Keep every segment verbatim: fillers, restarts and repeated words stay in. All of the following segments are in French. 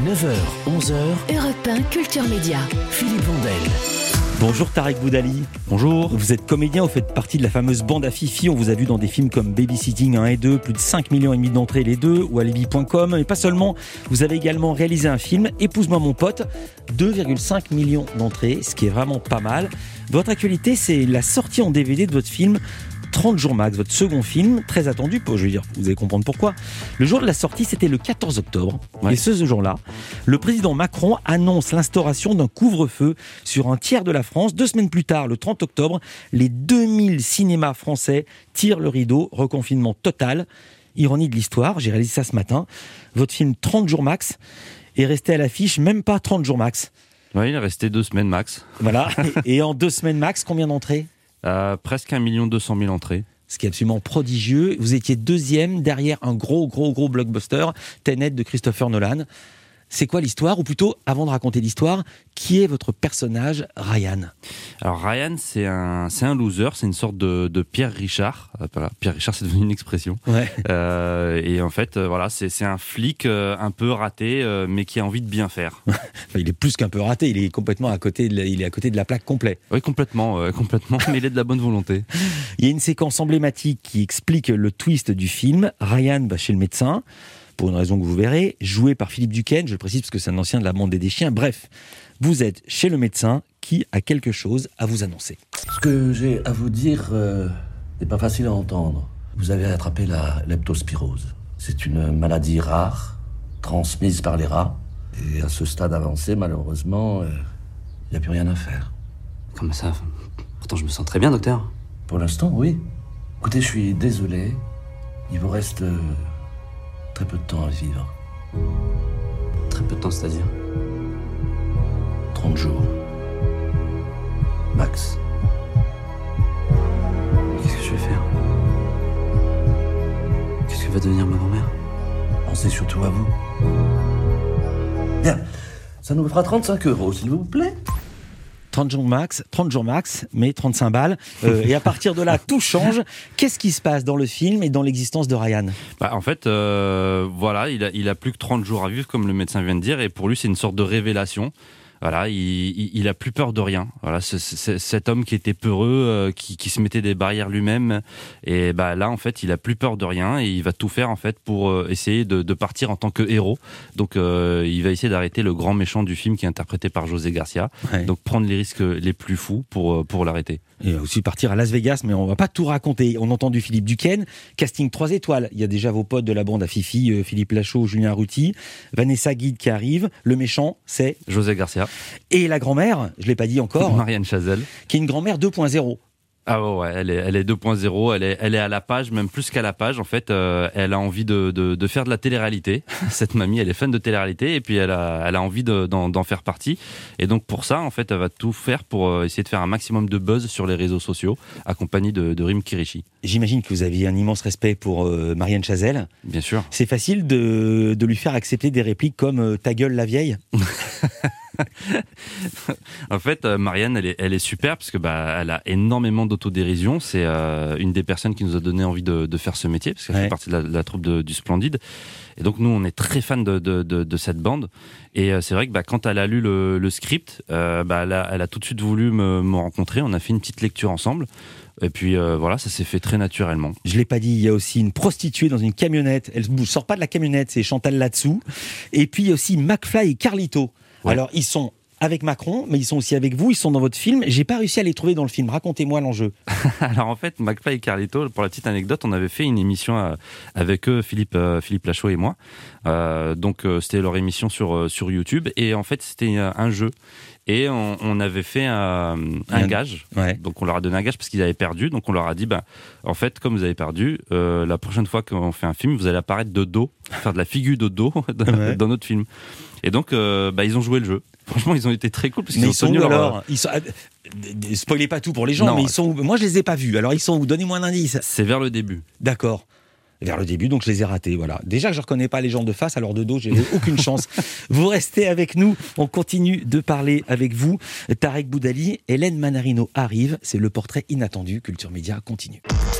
neuf heures, onze heures, Europe un Culture Média. Philippe Vandel. Bonjour Tarek Boudali. Bonjour. Vous êtes comédien, vous faites partie de la fameuse bande à Fifi. On vous a vu dans des films comme Babysitting un et deux, plus de cinq millions et demi d'entrées les deux, ou Alibi point com. Mais pas seulement, vous avez également réalisé un film, Épouse-moi mon pote, deux virgule cinq millions d'entrées, ce qui est vraiment pas mal. Votre actualité, c'est la sortie en D V D de votre film trente jours max, votre second film, très attendu, je veux dire, vous allez comprendre pourquoi. Le jour de la sortie, c'était le quatorze octobre. Ouais. Et ce, ce jour-là, le président Macron annonce l'instauration d'un couvre-feu sur un tiers de la France. Deux semaines plus tard, le trente octobre, les deux mille cinémas français tirent le rideau, reconfinement total. Ironie de l'histoire, j'ai réalisé ça ce matin. Votre film trente jours max est resté à l'affiche, même pas trente jours max. Oui, il est resté deux semaines max. Voilà, et en deux semaines max, combien d'entrées ? Euh, presque un million deux cent mille entrées. Ce qui est absolument prodigieux. Vous étiez deuxième derrière un gros, gros, gros blockbuster, Tenet de Christopher Nolan. C'est quoi l'histoire ? Ou plutôt, avant de raconter l'histoire, qui est votre personnage, Ryan ? Alors Ryan, c'est un, c'est un loser, c'est une sorte de, de Pierre Richard. Euh, voilà, Pierre Richard, c'est devenu une expression. Ouais. Euh, et en fait, euh, voilà, c'est, c'est un flic euh, un peu raté, euh, mais qui a envie de bien faire. Enfin, il est plus qu'un peu raté, il est complètement à côté de la, il est à côté de la plaque complète. Oui, complètement, euh, complètement, mais il est de la bonne volonté. Il y a une séquence emblématique qui explique le twist du film. Ryan va chez le médecin, pour une raison que vous verrez, joué par Philippe Duquesne, je le précise parce que c'est un ancien de la bande des chiens. Bref, vous êtes chez le médecin qui a quelque chose à vous annoncer. Ce que j'ai à vous dire euh, n'est pas facile à entendre. Vous avez attrapé la leptospirose. C'est une maladie rare, transmise par les rats. Et à ce stade avancé, malheureusement, il euh, n'y a plus rien à faire. Comment ça ? Pourtant, je me sens très bien, docteur. Pour l'instant, oui. Écoutez, je suis désolé. Il vous reste euh, très peu de temps à vivre. Très peu de temps, c'est-à-dire ? trente jours. Max. Qu'est-ce que je vais faire ? Qu'est-ce que va devenir ma grand-mère ? Pensez surtout à vous. Bien, ça nous fera trente-cinq euros, s'il vous plaît. trente jours max, trente jours max, mais trente-cinq balles. Euh, et à partir de là, tout change. Qu'est-ce qui se passe dans le film et dans l'existence de Ryan ? Bah, en fait, euh, voilà, il a, il a plus que trente jours à vivre, comme le médecin vient de dire, et pour lui, c'est une sorte de révélation. Voilà, il, il, il a plus peur de rien. Voilà, c'est, c'est, cet homme qui était peureux, euh, qui, qui se mettait des barrières lui-même, et bah là, en fait, il a plus peur de rien et il va tout faire en fait pour euh, essayer de, de partir en tant que héros. Donc, euh, il va essayer d'arrêter le grand méchant du film qui est interprété par José Garcia. Ouais. Donc, prendre les risques les plus fous pour pour l'arrêter. Et aussi partir à Las Vegas, mais on va pas tout raconter. On a entendu Philippe Duquesne, casting trois étoiles. Il y a déjà vos potes de la bande à Fifi, euh, Philippe Lachaud, Julien Arruti, Vanessa Guide qui arrive. Le méchant, c'est José Garcia. Et la grand-mère, je l'ai pas dit encore, Marianne Chazelle, qui est une grand-mère deux point zéro. Ah ouais, elle est, elle est deux point zéro, elle est, elle est à la page, même plus qu'à la page. En fait, euh, elle a envie de, de, de faire de la télé-réalité. Cette mamie, elle est fan de télé-réalité et puis elle a, elle a envie de, d'en, d'en faire partie. Et donc pour ça, en fait, elle va tout faire pour essayer de faire un maximum de buzz sur les réseaux sociaux, accompagnée de, de Rim Kirishi. J'imagine que vous aviez un immense respect pour euh, Marianne Chazelle. Bien sûr. C'est facile de, de lui faire accepter des répliques comme euh, « ta gueule la vieille ». En fait, euh, Marianne, elle est, elle est super parce que bah, elle a énormément d'autodérision. C'est euh, une des personnes qui nous a donné envie de, de faire ce métier parce qu'elle ouais. fait partie de la, de la troupe de, du Splendide. Et donc nous, on est très fans de, de, de, de cette bande. Et euh, c'est vrai que bah, quand elle a lu le, le script, euh, bah, elle, a, elle a tout de suite voulu me, me rencontrer. On a fait une petite lecture ensemble. Et puis euh, voilà, ça s'est fait très naturellement. Je l'ai pas dit, il y a aussi une prostituée dans une camionnette. Elle ne sort pas de la camionnette, c'est Chantal là-dessous. Et puis il y a aussi McFly et Carlito. Ouais. Alors ils sont avec Macron, mais ils sont aussi avec vous, ils sont dans votre film. J'ai pas réussi à les trouver dans le film. Racontez-moi l'enjeu. Alors en fait, McFly et Carlito, pour la petite anecdote, on avait fait une émission euh, avec eux, Philippe, euh, Philippe Lachaud et moi. Euh, donc euh, c'était leur émission sur, euh, sur YouTube. Et en fait, c'était euh, un jeu. Et on, on avait fait un, un gage. Ouais. Donc on leur a donné un gage parce qu'ils avaient perdu. Donc on leur a dit, bah, en fait, comme vous avez perdu, euh, la prochaine fois qu'on fait un film, vous allez apparaître de dos, faire de la figure de dos dans, ouais. dans notre film. Et donc, euh, bah, ils ont joué le jeu. Franchement, ils ont été très cool parce qu'ils mais ont ils sont tenu où leur... alors ils sont... Spoilez pas tout pour les gens, non, mais ils sont où? Moi, je les ai pas vus. Alors, ils sont où? Donnez-moi un indice. C'est vers le début. D'accord. Vers le début, donc je les ai ratés. Voilà. Déjà que je ne reconnais pas les gens de face, alors de dos, j'ai aucune chance. Vous restez avec nous, on continue de parler avec vous. Tarek Boudali, Hélène Manarino arrive, c'est le portrait inattendu. Culture Média continue.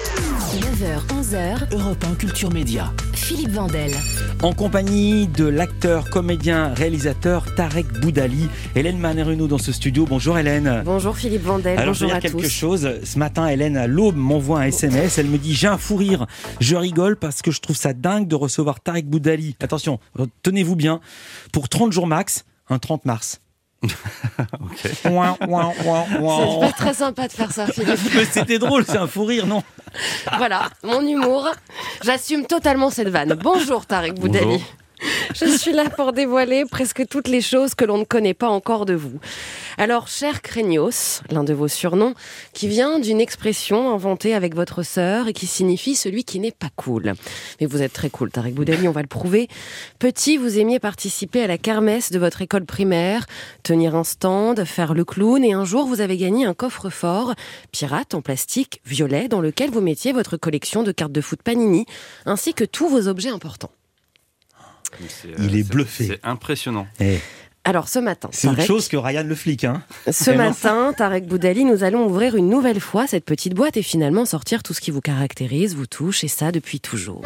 neuf heures, onze heures, Europe un Culture Média. Philippe Vandel. En compagnie de l'acteur, comédien, réalisateur Tarek Boudali. Hélène Manero dans ce studio. Bonjour Hélène. Bonjour Philippe Vandel, Alors, bonjour je vais à dire quelque tous. chose. Ce matin, Hélène, à l'aube, m'envoie un S M S. Elle me dit, j'ai un fou rire. Je rigole parce que je trouve ça dingue de recevoir Tarek Boudali. Attention, tenez-vous bien. Pour trente jours max, un trente mars. Ok. Ouin, ouin, ouin, ouin. C'est pas très sympa de faire ça, Philippe. Mais c'était drôle, c'est un fou rire, non? Voilà, mon humour. J'assume totalement cette vanne. Bonjour Tarek Boudali. Bonjour. Je suis là pour dévoiler presque toutes les choses que l'on ne connaît pas encore de vous. Alors, cher Craignos, l'un de vos surnoms, qui vient d'une expression inventée avec votre sœur et qui signifie celui qui n'est pas cool. Mais vous êtes très cool, Tarek Boudali, on va le prouver. Petit, vous aimiez participer à la kermesse de votre école primaire, tenir un stand, faire le clown, et un jour, vous avez gagné un coffre-fort pirate en plastique violet dans lequel vous mettiez votre collection de cartes de foot Panini, ainsi que tous vos objets importants. C'est, Il est c'est- bluffé. C'est impressionnant. Eh, Alors, ce matin, c'est autre Tarek, chose que Ryan le flic, hein. Ce Vraiment. matin, Tarek Boudali, nous allons ouvrir une nouvelle fois cette petite boîte et finalement sortir tout ce qui vous caractérise, vous touche, et ça depuis toujours.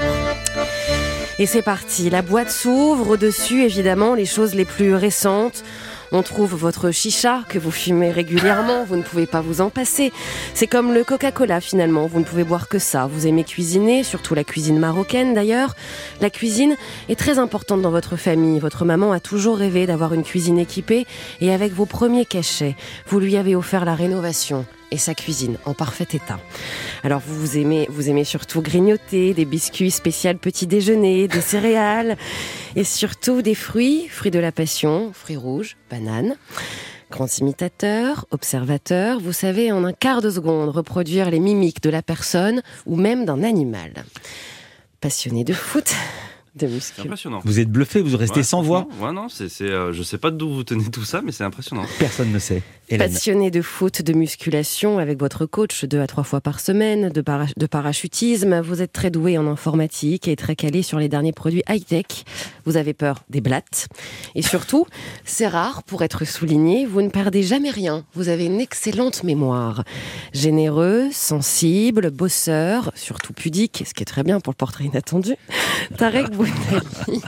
Et c'est parti, la boîte s'ouvre, au-dessus évidemment les choses les plus récentes. On trouve votre chicha que vous fumez régulièrement, vous ne pouvez pas vous en passer. C'est comme le Coca-Cola finalement, vous ne pouvez boire que ça. Vous aimez cuisiner, surtout la cuisine marocaine d'ailleurs. La cuisine est très importante dans votre famille. Votre maman a toujours rêvé d'avoir une cuisine équipée et avec vos premiers cachets, vous lui avez offert la rénovation et sa cuisine en parfait état. Alors vous, vous aimez, vous aimez surtout grignoter des biscuits spécial petit déjeuner, des céréales et surtout des fruits, fruits de la passion, fruits rouges, bananes. Grand imitateur, observateur, vous savez en un quart de seconde reproduire les mimiques de la personne ou même d'un animal. Passionné de foot, de C'est muscu. impressionnant. Vous êtes bluffé, vous restez Ouais, sans voix. franchement, Ouais, non, c'est, c'est, euh, je sais pas d'où vous tenez tout ça, mais c'est impressionnant. Personne ne sait. Hélène. Passionné de foot, de musculation avec votre coach deux à trois fois par semaine, de, para- de parachutisme, vous êtes très doué en informatique et très calé sur les derniers produits high-tech. Vous avez peur des blattes. Et surtout, c'est rare pour être souligné, vous ne perdez jamais rien. Vous avez une excellente mémoire. Généreux, sensible, bosseur, surtout pudique, ce qui est très bien pour le portrait inattendu. Tarek Boudali.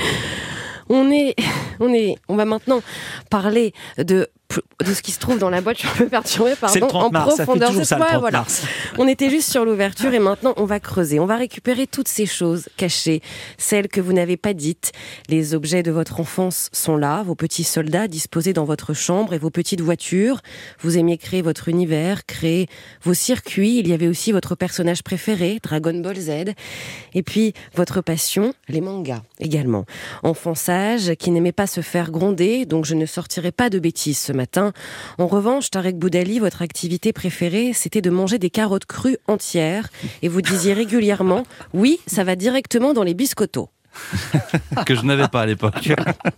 On est, on est, on va maintenant parler de de ce qui se trouve dans la boîte. Je suis un peu perturbée, pardon, C'est le en trente mars, ça fait profondeur. toujours C'est ça le quoi, trente voilà. mars. On était juste sur l'ouverture et maintenant on va creuser. On va récupérer toutes ces choses cachées, celles que vous n'avez pas dites. Les objets de votre enfance sont là, vos petits soldats disposés dans votre chambre et vos petites voitures. Vous aimiez créer votre univers, créer vos circuits. Il y avait aussi votre personnage préféré, Dragon Ball Z. Et puis votre passion, les mangas également. Enfant sage qui n'aimait pas se faire gronder, donc je ne sortirai pas de bêtises ce matin. En revanche, Tarek Boudali, votre activité préférée, c'était de manger des carottes crues entières et vous disiez régulièrement « Oui, ça va directement dans les biscottos ». Que je n'avais pas à l'époque.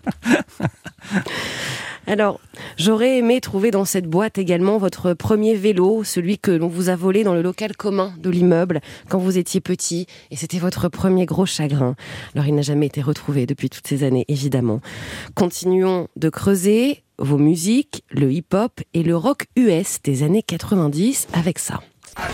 Alors, j'aurais aimé trouver dans cette boîte également votre premier vélo, celui que l'on vous a volé dans le local commun de l'immeuble quand vous étiez petit, et c'était votre premier gros chagrin. Alors, il n'a jamais été retrouvé depuis toutes ces années, évidemment. Continuons de creuser vos musiques, le hip-hop et le rock U S des années quatre-vingt-dix avec ça.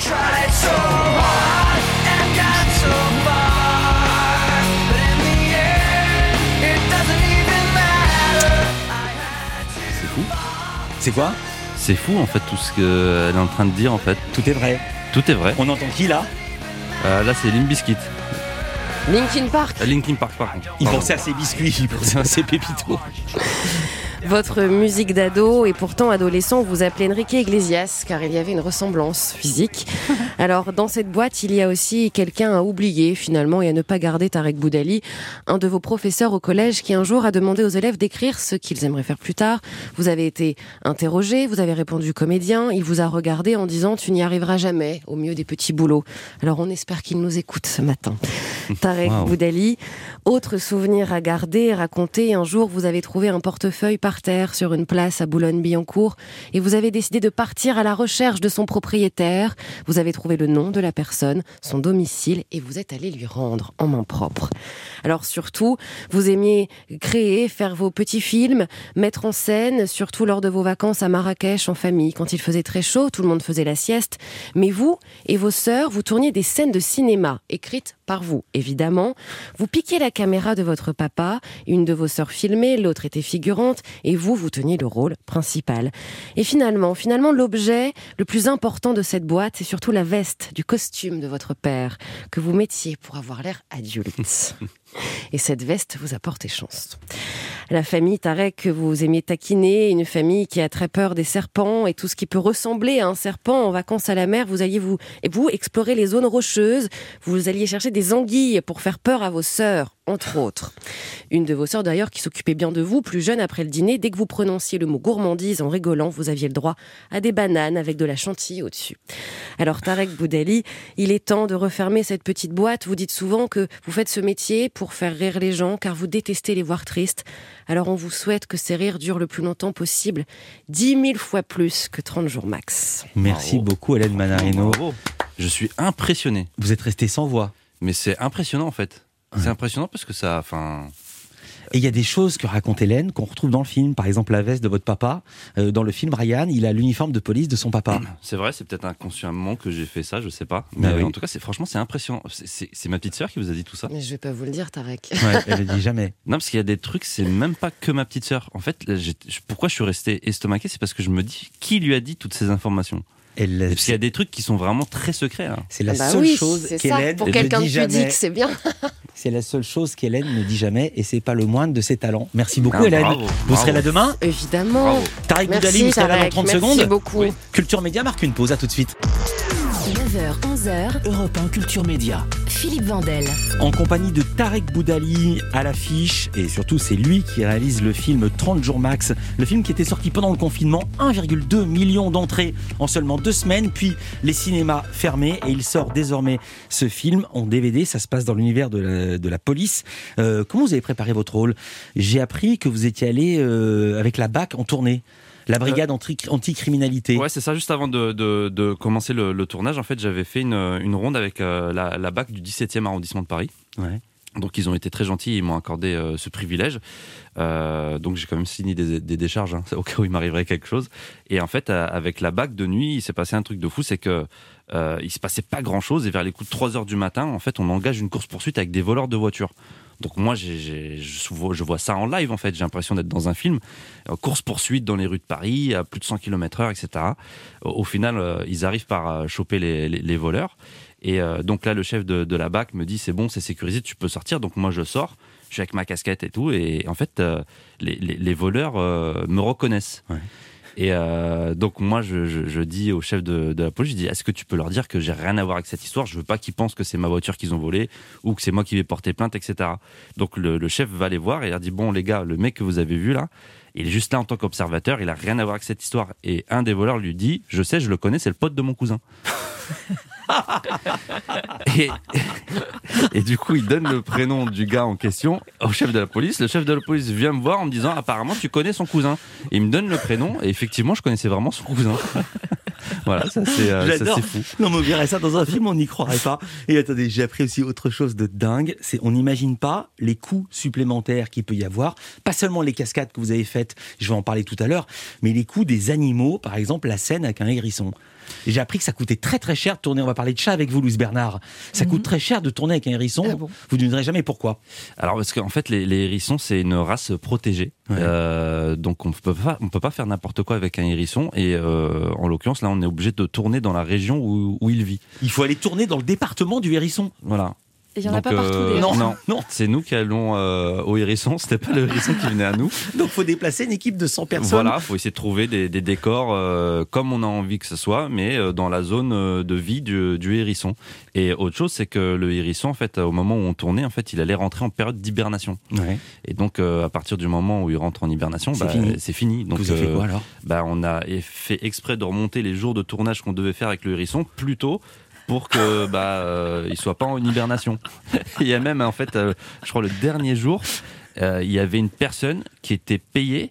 C'est fou. C'est quoi? C'est fou en fait tout ce qu'elle est en train de dire en fait. Tout est vrai. Tout est vrai. On entend qui là? Euh, là c'est Limp Bizkit. Linkin Park. Euh, Linkin Park par contre. Il Pardon. pensait à ses biscuits, il pensait à ses pépitos. Votre musique d'ado et pourtant adolescent, vous appelez Enrique Iglesias car il y avait une ressemblance physique. Alors dans cette boîte, il y a aussi quelqu'un à oublier finalement et à ne pas garder, Tarek Boudali, un de vos professeurs au collège qui un jour a demandé aux élèves d'écrire ce qu'ils aimeraient faire plus tard. Vous avez été interrogé, vous avez répondu comédien, il vous a regardé en disant tu n'y arriveras jamais au mieux des petits boulots. Alors on espère qu'il nous écoute ce matin. Tarek Wow. Boudali, autre souvenir à garder et raconter, un jour vous avez trouvé un portefeuille par par terre sur une place à Boulogne-Billancourt et vous avez décidé de partir à la recherche de son propriétaire. Vous avez trouvé le nom de la personne, son domicile et vous êtes allé lui rendre en main propre. Alors surtout, vous aimiez créer, faire vos petits films, mettre en scène, surtout lors de vos vacances à Marrakech en famille. Quand il faisait très chaud, tout le monde faisait la sieste. Mais vous et vos sœurs, vous tourniez des scènes de cinéma, écrites par vous, évidemment. Vous piquiez la caméra de votre papa, une de vos sœurs filmait, l'autre était figurante, et vous, vous teniez le rôle principal. Et finalement, finalement, l'objet le plus important de cette boîte, c'est surtout la veste du costume de votre père, que vous mettiez pour avoir l'air adulte. Et cette veste vous a porté chance. La famille Tarek que vous aimiez taquiner, une famille qui a très peur des serpents et tout ce qui peut ressembler à un serpent en vacances à la mer, vous alliez vous, et vous explorer les zones rocheuses, vous alliez chercher des anguilles pour faire peur à vos sœurs, entre autres. Une de vos sœurs d'ailleurs qui s'occupait bien de vous, plus jeune après le dîner, dès que vous prononciez le mot gourmandise en rigolant, vous aviez le droit à des bananes avec de la chantilly au-dessus. Alors Tarek Boudali, il est temps de refermer cette petite boîte. Vous dites souvent que vous faites ce métier pour faire rire les gens, car vous détestez les voir tristes. Alors on vous souhaite que ces rires durent le plus longtemps possible, dix mille fois plus que trente jours max. Merci Bravo. beaucoup Hélène Manarino. Bravo. Je suis impressionné. Vous êtes resté sans voix. Mais c'est impressionnant en fait. Ouais. C'est impressionnant parce que ça... Enfin... Et il y a des choses que raconte Hélène qu'on retrouve dans le film. Par exemple, la veste de votre papa. Euh, dans le film, Ryan, il a l'uniforme de police de son papa. C'est vrai, c'est peut-être inconsciemment que j'ai fait ça, je sais pas. Mais Ah oui. en tout cas, c'est, franchement, c'est impressionnant. C'est, c'est, c'est ma petite sœur qui vous a dit tout ça. Mais je vais pas vous le dire, Tarek. Ouais, elle le dit jamais. Non, parce qu'il y a des trucs, c'est même pas que ma petite sœur. En fait, là, j'ai- pourquoi je suis resté estomaqué, c'est parce que je me dis, qui lui a dit toutes ces informations ? Elle, Parce qu'il y a des trucs qui sont vraiment très secrets. Hein. c'est la Bah seule oui, chose c'est ça. qu'Hélène Pour ne quelqu'un dit de jamais. pudique, c'est bien. C'est la seule chose qu'Hélène ne dit jamais et c'est pas le moindre de ses talents. Merci beaucoup Ah, Hélène. bravo, Vous bravo. serez là demain. Évidemment. Bravo. Tarek Merci, Boudali, vous serez là dans Tarek. trente Merci secondes. beaucoup. Oui. Culture Média marque une pause, à tout de suite. neuf heures, onze heures, Europe un Culture Média. Philippe Vandel. En compagnie de Tarek Boudali à l'affiche et surtout c'est lui qui réalise le film trente jours max, le film qui était sorti pendant le confinement, un virgule deux million d'entrées en seulement deux semaines, puis les cinémas fermés et il sort désormais ce film en D V D, ça se passe dans l'univers de la, de la police. Euh, comment vous avez préparé votre rôle ? J'ai appris que vous étiez allé euh, avec la B A C en tournée. La brigade anti- anti-criminalité. Ouais, c'est ça. Juste avant de, de, de commencer le, le tournage, en fait, j'avais fait une, une ronde avec euh, la, la B A C du dix-septième arrondissement de Paris. Ouais. Donc ils ont été très gentils, ils m'ont accordé euh, ce privilège. Euh, donc j'ai quand même signé des, des décharges, hein, au cas où il m'arriverait quelque chose. Et en fait, euh, avec la B A C de nuit, il s'est passé un truc de fou, c'est que euh, il se passait pas grand-chose. Et vers les coups de trois heures du matin, en fait, on engage une course-poursuite avec des voleurs de voitures. Donc moi, j'ai, j'ai, je, vois, je vois ça en live, en fait. J'ai l'impression d'être dans un film. Euh, course-poursuite dans les rues de Paris, à plus de cent kilomètres heure, et cetera. Au, au final, euh, ils arrivent par euh, choper les, les, les voleurs. Et euh, donc là, le chef de, de la B A C me dit, c'est bon, c'est sécurisé, tu peux sortir. Donc moi, je sors, je suis avec ma casquette et tout. Et en fait, euh, les, les, les voleurs euh, me reconnaissent. Ouais. Et euh, donc moi, je, je, je dis au chef de, de la police, je dis, est-ce que tu peux leur dire que j'ai rien à voir avec cette histoire ? Je veux pas qu'ils pensent que c'est ma voiture qu'ils ont volée ou que c'est moi qui vais porter plainte, et cetera. Donc le, le chef va les voir et leur dit, bon les gars, le mec que vous avez vu là, il est juste là en tant qu'observateur, il a rien à voir avec cette histoire. Et un des voleurs lui dit, je sais, je le connais, c'est le pote de mon cousin. et, et du coup, il donne le prénom du gars en question au chef de la police. Le chef de la police vient me voir en me disant, apparemment, tu connais son cousin. Et il me donne le prénom et effectivement, je connaissais vraiment son cousin. Voilà, ça c'est, euh, ça, J'adore. c'est fou. Non, mais on verrait ça dans un film, on n'y croirait pas. Et attendez, j'ai appris aussi autre chose de dingue. C'est, on n'imagine pas les coûts supplémentaires qu'il peut y avoir. Pas seulement les cascades que vous avez faites, je vais en parler tout à l'heure, mais les coûts des animaux, par exemple la scène avec un hérisson. Et j'ai appris que ça coûtait très très cher de tourner. On va parler de chat avec vous, Louise Bernard. Ça Mhm. coûte très cher de tourner avec un hérisson. Ah bon ? Vous ne me direz jamais pourquoi. Alors parce qu'en fait, les, les hérissons, c'est une race protégée. Ouais. Euh, donc on peut pas, on peut pas faire n'importe quoi avec un hérisson. Et euh, en l'occurrence, là, on est obligé de tourner dans la région où, où il vit. Il faut aller tourner dans le département du hérisson. Voilà. Il y en a Donc, pas partout euh, des Non. non, non. c'est nous qui allons euh, au hérisson. C'était pas le hérisson qui venait à nous. Donc faut déplacer une équipe de cent personnes. Voilà, faut essayer de trouver des, des décors euh, comme on a envie que ce soit, mais euh, dans la zone euh, de vie du, du hérisson. Et autre chose, c'est que le hérisson, en fait, au moment où on tournait, en fait, il allait rentrer en période d'hibernation. Ouais. Et donc, euh, à partir du moment où il rentre en hibernation, C'est bah, fini. c'est fini. Donc, Vous avez fait euh, quoi alors ? bah, on a fait exprès de remonter les jours de tournage qu'on devait faire avec le hérisson plus tôt pour que bah euh, il soit pas en hibernation. Il y a même en fait, euh, je crois le dernier jour, euh, il y avait une personne qui était payée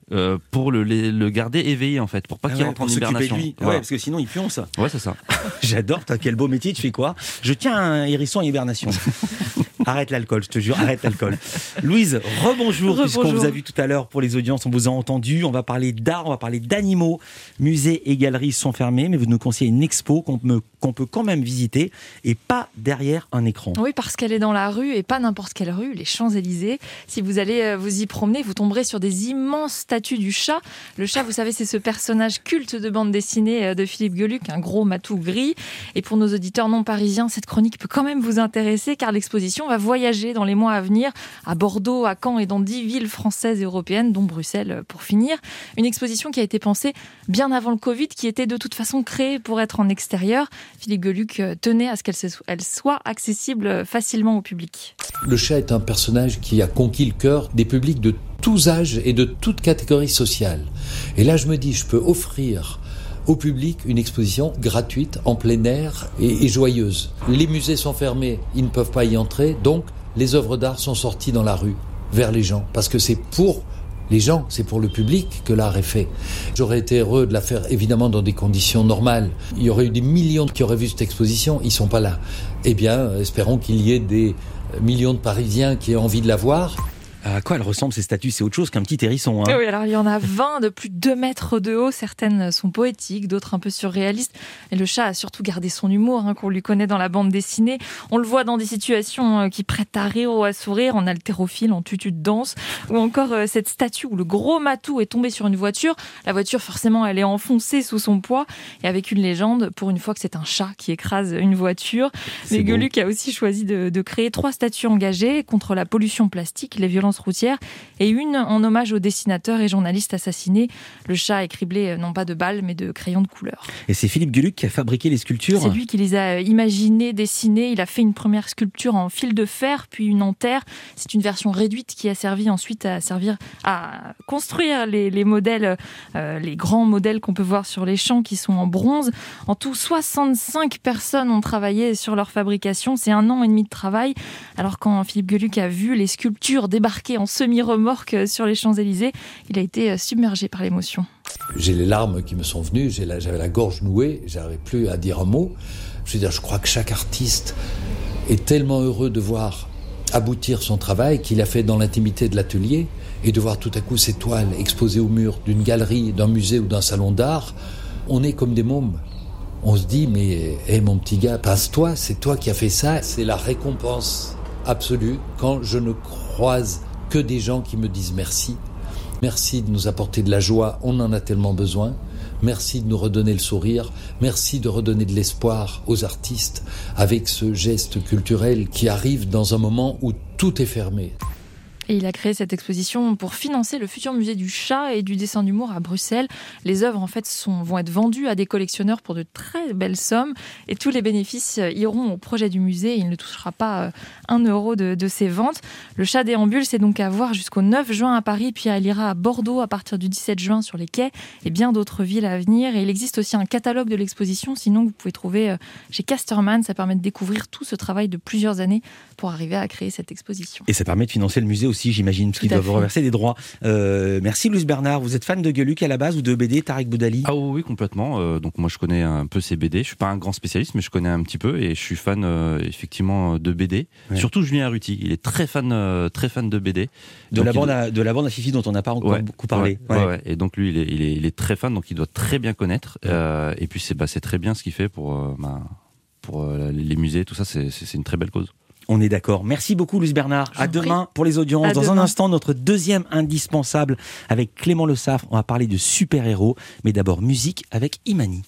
euh, pour le, le garder éveillé en fait, pour pas Ah qu'il ouais, rentre en pour s'occuper de hibernation. lui. Voilà. Ouais, parce que sinon il pionce. Ouais, c'est ça. J'adore, t'as quel beau métier, tu fais quoi? Je tiens un hérisson en hibernation. Arrête l'alcool, je te jure, arrête l'alcool. Louise, rebonjour, Rebonjour. puisqu'on vous a vu tout à l'heure pour les audiences, on vous a entendu, on va parler d'art, on va parler d'animaux. Musées et galeries sont fermés, mais vous nous conseillez une expo qu'on peut, qu'on peut quand même visiter, et pas derrière un écran. Oui, parce qu'elle est dans la rue, et pas n'importe quelle rue, les Champs-Élysées. Si vous allez vous y promener, vous tomberez sur des immenses statues du chat. Le chat, vous savez, c'est ce personnage culte de bande dessinée de Philippe Geluck, un gros matou gris. Et pour nos auditeurs non parisiens, cette chronique peut quand même vous intéresser, car l'exposition va voyager dans les mois à venir à Bordeaux, à Caen et dans dix villes françaises et européennes, dont Bruxelles pour finir. Une exposition qui a été pensée bien avant le Covid, qui était de toute façon créée pour être en extérieur. Philippe Geluck tenait à ce qu'elle soit accessible facilement au public. Le chat est un personnage qui a conquis le cœur des publics de tous âges et de toutes catégories sociales. Et là, je me dis, je peux offrir au public une exposition gratuite, en plein air et, et joyeuse. Les musées sont fermés, ils ne peuvent pas y entrer, donc les œuvres d'art sont sorties dans la rue, vers les gens, parce que c'est pour les gens, c'est pour le public que l'art est fait. J'aurais été heureux de la faire évidemment dans des conditions normales. Il y aurait eu des millions qui auraient vu cette exposition, ils sont pas là. Eh bien, espérons qu'il y ait des millions de Parisiens qui aient envie de la voir. À quoi elles ressemblent ces statues? C'est autre chose qu'un petit hérisson. Hein. Oui, alors il y en a vingt de plus de deux mètres de haut. Certaines sont poétiques, d'autres un peu surréalistes. Et le chat a surtout gardé son humour, hein, qu'on lui connaît dans la bande dessinée. On le voit dans des situations qui prêtent à rire ou à sourire, en haltérophile, en tutu de danse. Ou encore euh, cette statue où le gros matou est tombé sur une voiture. La voiture, forcément, elle est enfoncée sous son poids. Et avec une légende, pour une fois que c'est un chat qui écrase une voiture. Mais Geluck a aussi choisi de, de créer trois statues engagées contre la pollution plastique, les violences routières, et une en hommage au dessinateur et journaliste assassiné. Le chat est criblé non pas de balles mais de crayons de couleur. Et c'est Philippe Geluck qui a fabriqué les sculptures. C'est lui qui les a imaginées, dessinées. Il a fait une première sculpture en fil de fer, puis une en terre. C'est une version réduite qui a servi ensuite à servir à construire les, les modèles, euh, les grands modèles qu'on peut voir sur les champs qui sont en bronze. En tout, soixante-cinq personnes ont travaillé sur leur fabrication. C'est un an et demi de travail. Alors quand Philippe Geluck a vu les sculptures débarquer en semi-remorque sur les Champs-Élysées, il a été submergé par l'émotion. J'ai les larmes qui me sont venues, j'ai la, j'avais la gorge nouée, j'arrivais plus à dire un mot. Je veux dire, je crois que chaque artiste est tellement heureux de voir aboutir son travail qu'il a fait dans l'intimité de l'atelier, et de voir tout à coup ces toiles exposées au mur d'une galerie, d'un musée ou d'un salon d'art. On est comme des mômes. On se dit, mais hé hey, mon petit gars, passe-toi, c'est toi qui as fait ça. C'est la récompense absolue quand je ne croise que des gens qui me disent merci. Merci de nous apporter de la joie, on en a tellement besoin. Merci de nous redonner le sourire. Merci de redonner de l'espoir aux artistes avec ce geste culturel qui arrive dans un moment où tout est fermé. Et il a créé cette exposition pour financer le futur musée du chat et du dessin d'humour à Bruxelles. Les œuvres, en fait, sont, vont être vendues à des collectionneurs pour de très belles sommes. Et tous les bénéfices iront au projet du musée. Il ne touchera pas un euro de, de ces ventes. Le chat déambule, c'est donc à voir jusqu'au neuf juin à Paris. Puis elle ira à Bordeaux à partir du dix-sept juin sur les quais. Et bien d'autres villes à venir. Et il existe aussi un catalogue de l'exposition. Sinon, vous pouvez trouver chez Casterman. Ça permet de découvrir tout ce travail de plusieurs années pour arriver à créer cette exposition. Et ça permet de financer le musée aussi, j'imagine, parce qu'ils doivent reverser des droits. Euh, merci Louise Bernard. Vous êtes fan de Geluck à la base ou de B D, Tarek Boudali? Ah oui, complètement. Euh, donc moi je connais un peu ses B D. Je suis pas un grand spécialiste, mais je connais un petit peu et je suis fan euh, effectivement de B D. Ouais. Surtout Julien Arruti. Il est très fan, euh, très fan de B D. De la, bande à, de la bande à Fifi dont on n'a pas encore ouais, beaucoup parlé. Ouais, ouais. Ouais, ouais. Et donc lui, il est, il est, il est très fan, donc il doit très bien connaître. Ouais. Euh, et puis c'est, bah, c'est très bien ce qu'il fait pour, euh, bah, pour euh, les musées, tout ça. C'est, c'est, c'est une très belle cause. On est d'accord. Merci beaucoup, Louise Bernard. À demain pour les audiences. À Dans demain. Un instant, notre deuxième indispensable avec Clément Le Saffre. On va parler de super-héros. Mais d'abord, musique avec Imani.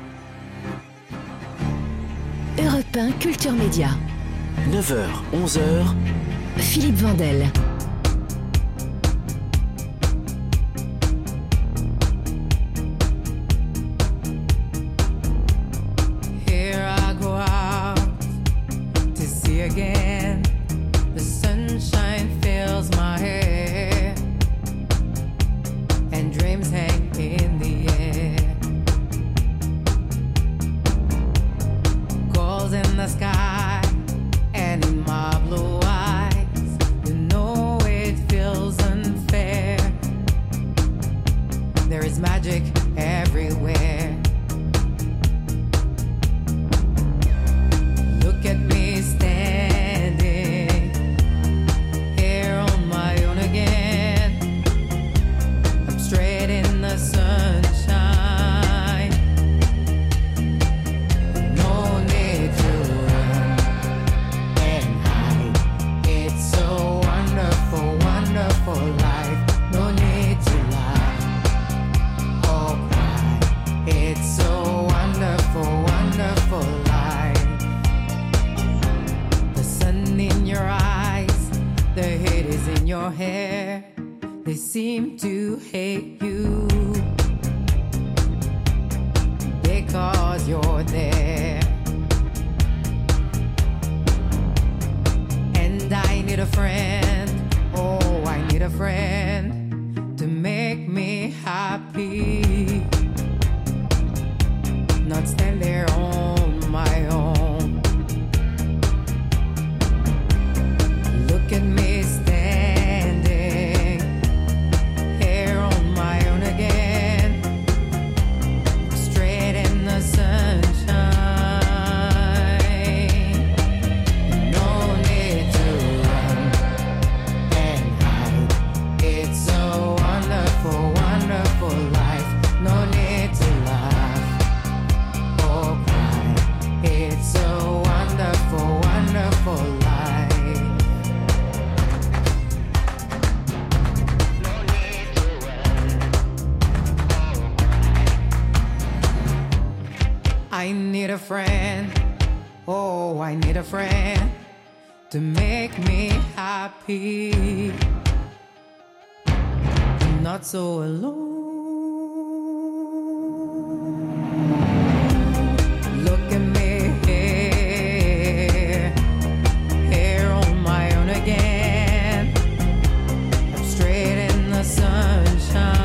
Europe un Culture Média. neuf heures, onze heures. Philippe Vandel. Again, the sunshine fills my hair, and dreams hang in the air. Goals in the sky, and in my blue eyes, you know your hair. They seem to hate you because you're there. And I need a friend, oh, I need a friend to make me happy. Not stand there on my own. Look at me standing here on my own again, straight in the sunshine. No need to run and hide. It's a wonderful, wonderful life. No need to laugh or cry. It's a wonderful, wonderful life. I need a friend, oh, I need a friend to make me happy. I'm not so alone. Look at me here, here on my own again. I'm straight in the sunshine.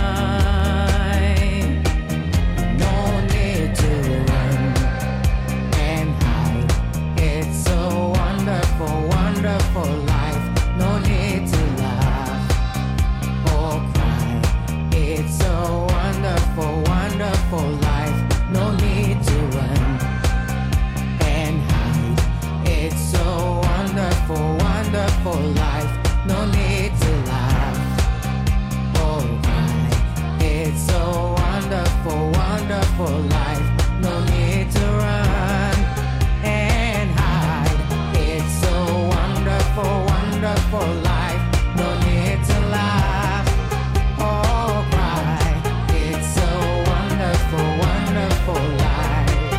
No need to run and hide. It's a wonderful, wonderful life. No need to laugh or cry. It's a wonderful, wonderful life. No need to run and hide. It's a wonderful, wonderful life. No need to laugh or cry. It's a wonderful, wonderful life. No need to run and hide. It's a wonderful, wonderful life. No need to laugh or cry. It's a wonderful, wonderful life.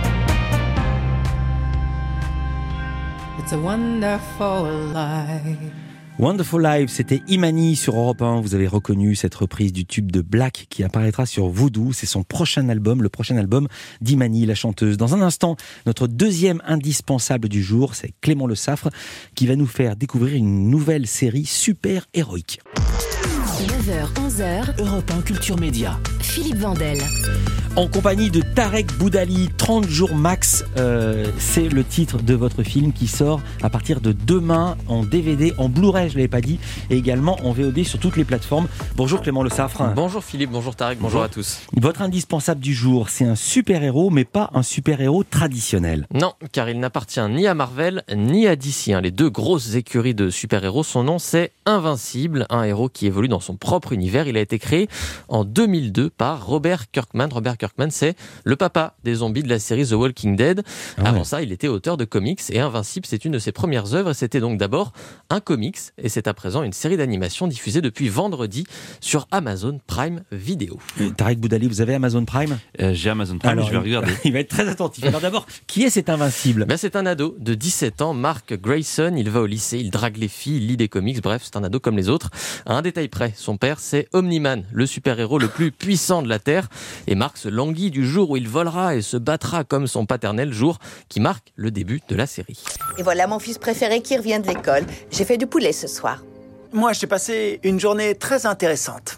It's a wonderful life. Wonderful Life, c'était Imani sur Europe un. Vous avez reconnu cette reprise du tube de Black qui apparaîtra sur Voodoo. C'est son prochain album, le prochain album d'Imani, la chanteuse. Dans un instant, notre deuxième indispensable du jour, c'est Clément Le Saffre qui va nous faire découvrir une nouvelle série super héroïque. neuf heures onze heures, Europe un Culture Média. Philippe Vandel. En compagnie de Tarek Boudali, trente jours max, euh, c'est le titre de votre film qui sort à partir de demain en D V D, en Blu-ray, je ne l'avais pas dit, et également en V O D sur toutes les plateformes. Bonjour Clément Le Saffre. Bonjour Philippe, bonjour Tarek, bonjour, bonjour à tous. Votre indispensable du jour, c'est un super-héros, mais pas un super-héros traditionnel. Non, car il n'appartient ni à Marvel, ni à D C. Hein. Les deux grosses écuries de super-héros, son nom c'est Invincible, un héros qui évolue dans son propre univers. Il a été créé en deux mille deux par Robert Kirkman. Robert Kirkman, c'est le papa des zombies de la série The Walking Dead. Ah ouais. Avant ça, il était auteur de comics et Invincible, c'est une de ses premières œuvres. C'était donc d'abord un comics et c'est à présent une série d'animation diffusée depuis vendredi sur Amazon Prime Video. Euh, Tarek Boudali, vous avez Amazon Prime ? euh, J'ai Amazon Prime, alors, je vais regarder. Il va être très attentif. Alors d'abord, qui est cet Invincible ? Ben, c'est un ado de dix-sept ans, Mark Grayson. Il va au lycée, il drague les filles, il lit des comics. Bref, c'est un ado comme les autres. À un détail près, son père, c'est Omni-Man, le super-héros le plus puissant de la Terre. Et Mark se languit du jour où il volera et se battra comme son paternel, jour qui marque le début de la série. Et voilà mon fils préféré qui revient de l'école. J'ai fait du poulet ce soir. Moi, j'ai passé une journée très intéressante.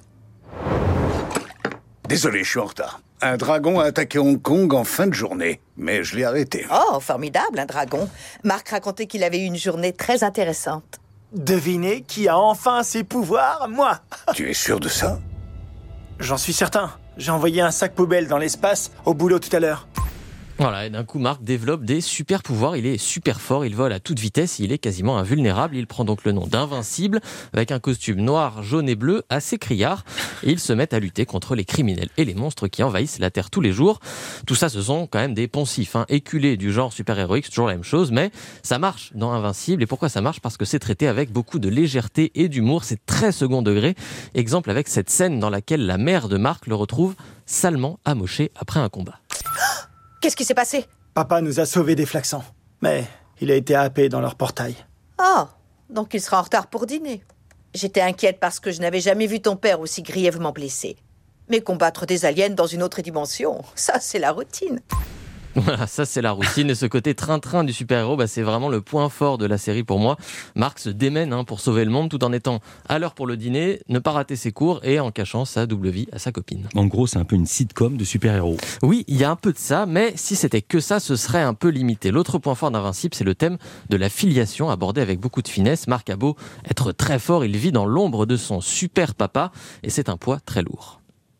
Désolé, je suis en retard. Un dragon a attaqué Hong Kong en fin de journée, mais je l'ai arrêté. Oh, formidable, un dragon. Marc racontait qu'il avait eu une journée très intéressante. Devinez qui a enfin ses pouvoirs ? Moi. Tu es sûr de ça ? J'en suis certain. J'ai envoyé un sac poubelle dans l'espace au boulot tout à l'heure. Voilà, et d'un coup, Mark développe des super pouvoirs. Il est super fort, il vole à toute vitesse, il est quasiment invulnérable. Il prend donc le nom d'Invincible, avec un costume noir, jaune et bleu, assez criard. Et ils se mettent à lutter contre les criminels et les monstres qui envahissent la Terre tous les jours. Tout ça, ce sont quand même des poncifs, hein, éculés du genre super-héroïque, c'est toujours la même chose, mais ça marche dans Invincible. Et pourquoi ça marche ? Parce que c'est traité avec beaucoup de légèreté et d'humour. C'est très second degré. Exemple avec cette scène dans laquelle la mère de Mark le retrouve salement amoché après un combat. Qu'est-ce qui s'est passé ? Papa nous a sauvés des flaxans, mais il a été happé dans leur portail. Oh, donc il sera en retard pour dîner. J'étais inquiète parce que je n'avais jamais vu ton père aussi grièvement blessé. Mais combattre des aliens dans une autre dimension, ça c'est la routine. Voilà, ça c'est la routine et ce côté train-train du super-héros, bah, c'est vraiment le point fort de la série pour moi. Marc se démène hein, pour sauver le monde tout en étant à l'heure pour le dîner, ne pas rater ses cours et en cachant sa double vie à sa copine. En gros, c'est un peu une sitcom de super-héros. Oui, il y a un peu de ça, mais si c'était que ça, ce serait un peu limité. L'autre point fort d'Invincible, c'est le thème de la filiation abordé avec beaucoup de finesse. Marc a beau être très fort, il vit dans l'ombre de son super papa et c'est un poids très lourd.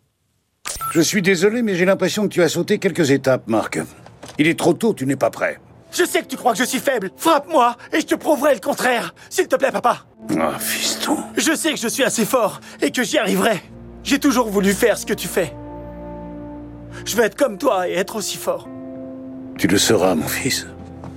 Je suis désolé, mais j'ai l'impression que tu as sauté quelques étapes, Marc. Il est trop tôt, tu n'es pas prêt. Je sais que tu crois que je suis faible. Frappe-moi et je te prouverai le contraire. S'il te plaît, papa. Ah, fiston. Je sais que je suis assez fort et que j'y arriverai. J'ai toujours voulu faire ce que tu fais. Je veux être comme toi et être aussi fort. Tu le seras, mon fils.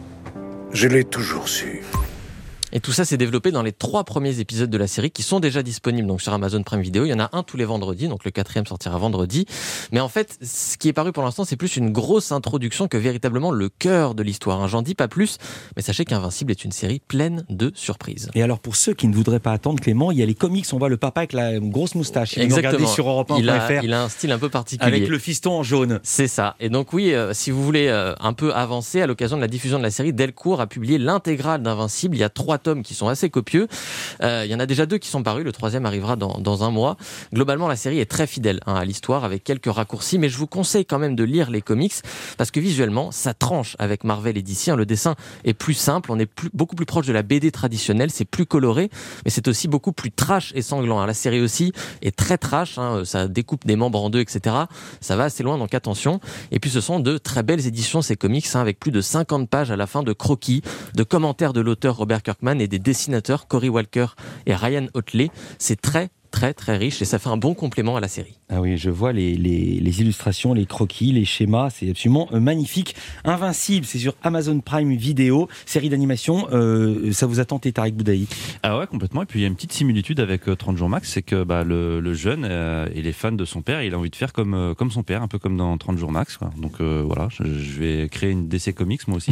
Je l'ai toujours su. Et tout ça s'est développé dans les trois premiers épisodes de la série qui sont déjà disponibles donc sur Amazon Prime Video. Il y en a un tous les vendredis, donc le quatrième sortira vendredi. Mais en fait, ce qui est paru pour l'instant, c'est plus une grosse introduction que véritablement le cœur de l'histoire. Hein. J'en dis pas plus, mais sachez qu'Invincible est une série pleine de surprises. Et alors pour ceux qui ne voudraient pas attendre Clément, il y a les comics, on voit le papa avec la grosse moustache. Il Exactement. Sur Europe un point F R. Il a, il a un style un peu particulier. Avec le fiston en jaune. C'est ça. Et donc oui, euh, si vous voulez euh, un peu avancer, à l'occasion de la diffusion de la série, Delcourt a publié l'intégrale d'Invincible. Il y a trois tomes qui sont assez copieux. Euh, il y en a déjà deux qui sont parus, le troisième arrivera dans, dans un mois. Globalement, la série est très fidèle hein, à l'histoire, avec quelques raccourcis, mais je vous conseille quand même de lire les comics, parce que visuellement, ça tranche avec Marvel et D C. Hein. Le dessin est plus simple, on est plus, beaucoup plus proche de la B D traditionnelle, c'est plus coloré, mais c'est aussi beaucoup plus trash et sanglant. Hein. La série aussi est très trash, hein, ça découpe des membres en deux, et cetera. Ça va assez loin, donc attention. Et puis ce sont de très belles éditions, ces comics, hein, avec plus de cinquante pages à la fin de croquis, de commentaires de l'auteur Robert Kirkman et des dessinateurs Cory Walker et Ryan Otley. C'est très très très riche et ça fait un bon complément à la série. Ah oui, je vois les, les, les illustrations, les croquis, les schémas, c'est absolument euh, magnifique. Invincible, c'est sur Amazon Prime Video, série d'animation, euh, ça vous a tenté Tarek Boudaï? Ah ouais, complètement, et puis il y a une petite similitude avec euh, trente jours max, c'est que bah, le, le jeune, euh, il est fan de son père, il a envie de faire comme, euh, comme son père, un peu comme dans trente jours max, quoi. Donc euh, voilà, je, je vais créer une D C Comics moi aussi.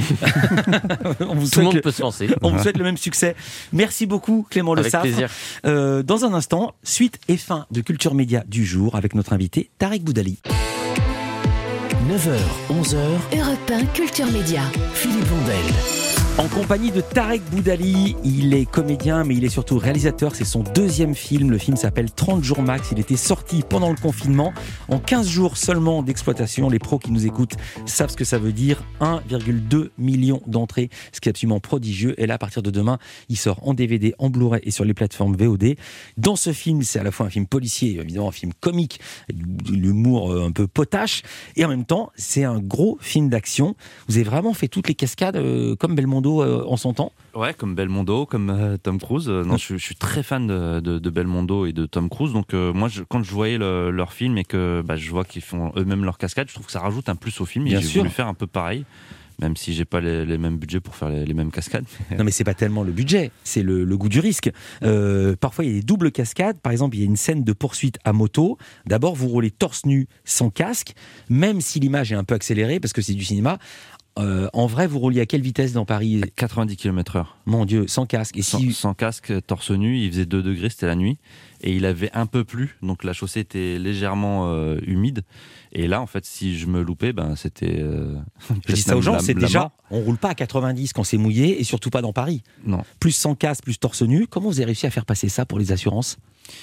On vous Tout le monde le... peut se lancer. On vous souhaite le même succès. Merci beaucoup Clément Le Avec Saffre. plaisir. Euh, dans un instant, suite et fin de Culture Média du jour avec notre invité Tarek Boudali. neuf heures, onze heures, Europe un Culture Média. Philippe Vandel. En compagnie de Tarek Boudali, il est comédien mais il est surtout réalisateur, c'est son deuxième film, le film s'appelle trente jours max, il était sorti pendant le confinement, en quinze jours seulement d'exploitation, les pros qui nous écoutent savent ce que ça veut dire, un virgule deux million d'entrées, ce qui est absolument prodigieux, et là à partir de demain, il sort en D V D, en Blu-ray et sur les plateformes V O D. Dans ce film, c'est à la fois un film policier, évidemment un film comique, l'humour un peu potache, et en même temps, c'est un gros film d'action. Vous avez vraiment fait toutes les cascades euh, comme Belmondo en son temps. Ouais, comme Belmondo, comme euh, Tom Cruise. Euh, non, je, je suis très fan de, de, de Belmondo et de Tom Cruise. Donc euh, moi, je, quand je voyais le, leur film et que bah, je vois qu'ils font eux-mêmes leur cascade, je trouve que ça rajoute un plus au film. Bien et j'ai sûr. voulu faire un peu pareil, même si j'ai pas les, les mêmes budgets pour faire les, les mêmes cascades. Non mais c'est pas tellement le budget, c'est le, le goût du risque. Euh, parfois il y a des doubles cascades. Par exemple, il y a une scène de poursuite à moto. D'abord, vous roulez torse nu sans casque, même si l'image est un peu accélérée parce que c'est du cinéma. Euh, en vrai, vous rouliez à quelle vitesse dans Paris? quatre-vingt-dix kilomètres heure. Mon Dieu, sans casque. Et sans, si... sans casque, torse nu, il faisait deux degrés, c'était la nuit. Et il avait un peu plu, donc la chaussée était légèrement euh, humide. Et là, en fait, si je me loupais, ben, c'était... Euh, je dis ça aux gens, la, c'est la déjà... mort. On roule pas à quatre-vingt-dix quand c'est mouillé, et surtout pas dans Paris. Non. Plus sans casque, plus torse nu. Comment vous avez réussi à faire passer ça pour les assurances?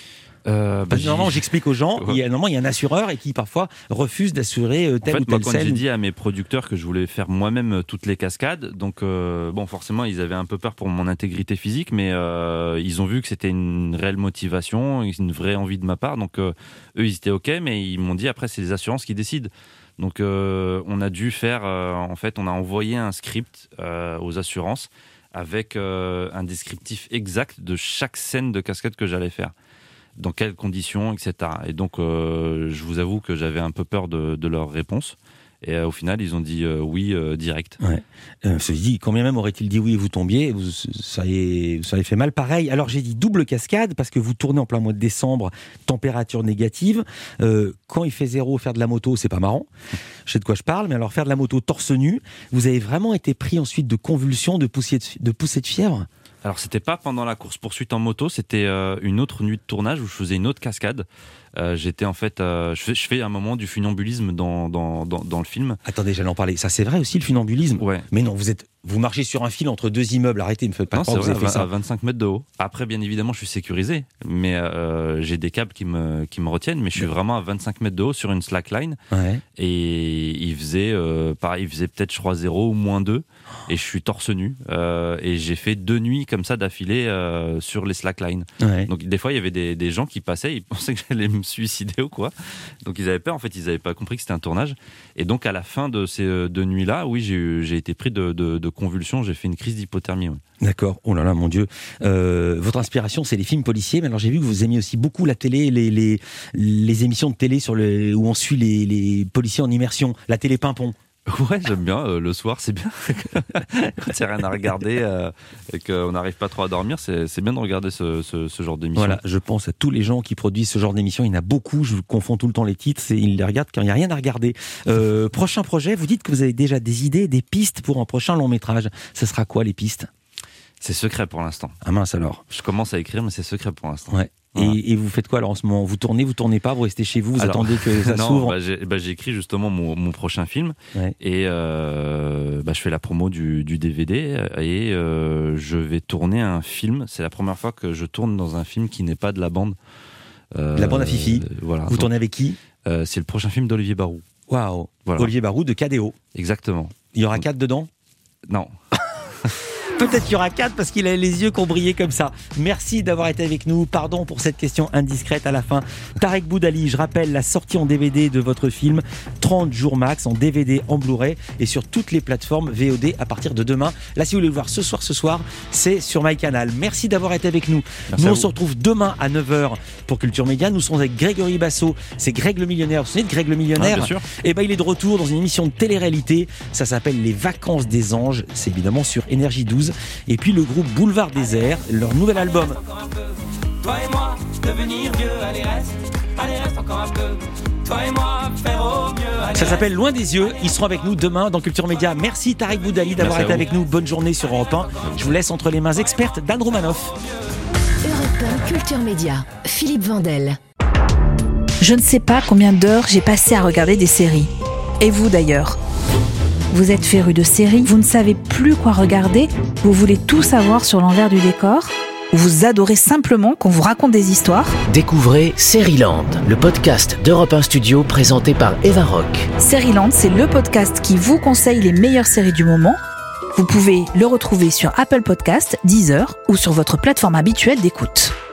Euh, bah, normalement, j'explique aux gens, il y a, normalement, il y a un assureur et qui parfois refuse d'assurer euh, telle en fait, ou telle moi, quand scène. j'ai dit à mes producteurs que je voulais faire moi-même euh, toutes les cascades, donc euh, bon, forcément, ils avaient un peu peur pour mon intégrité physique, mais euh, ils ont vu que c'était une réelle motivation, une vraie envie de ma part. Donc euh, eux, ils étaient ok, mais ils m'ont dit après, c'est les assurances qui décident. Donc euh, on a dû faire, euh, en fait, on a envoyé un script euh, aux assurances avec euh, un descriptif exact de chaque scène de cascade que j'allais faire. Dans quelles conditions, et cetera. Et donc, euh, je vous avoue que j'avais un peu peur de, de leur réponse. Et euh, au final, ils ont dit euh, oui euh, direct. Ouais. Euh, je me dis, combien même aurait-il dit oui et vous tombiez, vous, ça avez, vous avez fait mal. Pareil, alors j'ai dit double cascade parce que vous tournez en plein mois de décembre, température négative. Euh, quand il fait zéro, faire de la moto, c'est pas marrant. Je sais de quoi je parle, mais alors faire de la moto torse nu, vous avez vraiment été pris ensuite de convulsions, de poussées de, de, poussées de fièvre? Alors c'était pas pendant la course poursuite en moto, c'était euh, une autre nuit de tournage où je faisais une autre cascade. Euh, j'étais en fait, euh, je, fais, je fais un moment du funambulisme dans dans dans, dans le film. Attendez, j'allais en parler. Ça c'est vrai aussi le funambulisme. Ouais. Mais non, vous êtes, vous marchez sur un fil entre deux immeubles. Arrêtez, me faites pas non, croire que vous vrai, avez fait ça. À vingt-cinq mètres de haut. Après, bien évidemment, je suis sécurisé, mais euh, j'ai des câbles qui me qui me retiennent. Mais je suis vraiment à vingt-cinq mètres de haut sur une slackline. Ouais. Et il faisait, euh, pareil, il faisait peut-être, je crois, zéro ou moins deux. Et je suis torse nu. Euh, et j'ai fait deux nuits comme ça d'affilée euh, sur les slacklines. Ouais. Donc des fois, il y avait des, des gens qui passaient, ils pensaient que j'allais me suicider ou quoi. Donc ils avaient peur, en fait, ils n'avaient pas compris que c'était un tournage. Et donc à la fin de ces deux nuits-là, oui, j'ai, eu, j'ai été pris de, de, de convulsions, j'ai fait une crise d'hypothermie. Ouais. D'accord. Oh là là, mon Dieu. Euh, votre inspiration, c'est les films policiers. Mais alors j'ai vu que vous aimiez aussi beaucoup la télé, les les, les émissions de télé sur le, où on suit les, les policiers en immersion, la télé Pimpon. Ouais, j'aime bien. Euh, le soir, c'est bien. Quand il n'y a rien à regarder euh, et qu'on n'arrive pas trop à dormir, c'est, c'est bien de regarder ce, ce, ce genre d'émission. Voilà, je pense à tous les gens qui produisent ce genre d'émission. Il y en a beaucoup, je confonds tout le temps les titres. C'est, ils les regardent quand il n'y a rien à regarder. Euh, prochain projet, vous dites que vous avez déjà des idées, des pistes pour un prochain long métrage. Ce sera quoi les pistes ? C'est secret pour l'instant. Ah mince alors. Je commence à écrire, mais c'est secret pour l'instant. Ouais. Voilà. Et, et vous faites quoi alors en ce moment ? Vous tournez, vous tournez pas, vous restez chez vous, vous alors, attendez que ça non, s'ouvre bah, j'ai, bah, j'ai écrit justement mon, mon prochain film ouais. et euh, bah, je fais la promo du, du D V D et euh, je vais tourner un film. C'est la première fois que je tourne dans un film qui n'est pas de la bande. Euh, de la bande à Fifi. euh, voilà. Vous Donc, tournez avec qui ? euh, C'est le prochain film d'Olivier Barou. Waouh. Voilà. Olivier Barou de K D O. Exactement. Il y aura quatre dedans ? Non. Peut-être qu'il y aura quatre parce qu'il a les yeux qui ont brillé comme ça. Merci d'avoir été avec nous. Pardon pour cette question indiscrète à la fin. Tarek Boudali, je rappelle la sortie en D V D de votre film, trente jours max, en D V D, en Blu-ray et sur toutes les plateformes V O D à partir de demain. Là, si vous voulez le voir ce soir, ce soir, c'est sur MyCanal. Merci d'avoir été avec nous. Merci nous, on vous. se retrouve demain à neuf heures pour Culture Média. Nous serons avec Grégory Basso. C'est Greg le Millionnaire. Vous vous souvenez de Greg le Millionnaire ? Ah, bien sûr. Et ben, il est de retour dans une émission de télé-réalité. Ça s'appelle Les Vacances des Anges. C'est évidemment sur Énergie douze. Et puis le groupe Boulevard Désert, leur nouvel album. Toi et moi, devenir vieux, allez reste, allez reste encore un peu. Toi et moi, faire au mieux. Allez, Ça s'appelle Loin des yeux. Ils seront avec nous demain dans Culture Média. Merci Tarek Boudali d'avoir Merci été à vous. avec nous. Bonne journée sur Europe un. Je vous laisse entre les mains expertes d'Anne Romanoff. Europe un Culture Média, Philippe Vandel. Je ne sais pas combien d'heures j'ai passé à regarder des séries. Et vous d'ailleurs ? Vous êtes féru de séries, vous ne savez plus quoi regarder, vous voulez tout savoir sur l'envers du décor, ou vous adorez simplement qu'on vous raconte des histoires. Découvrez Seriland, le podcast d'Europe un Studio présenté par Eva Rock. Seriland, c'est le podcast qui vous conseille les meilleures séries du moment. Vous pouvez le retrouver sur Apple Podcasts, Deezer ou sur votre plateforme habituelle d'écoute.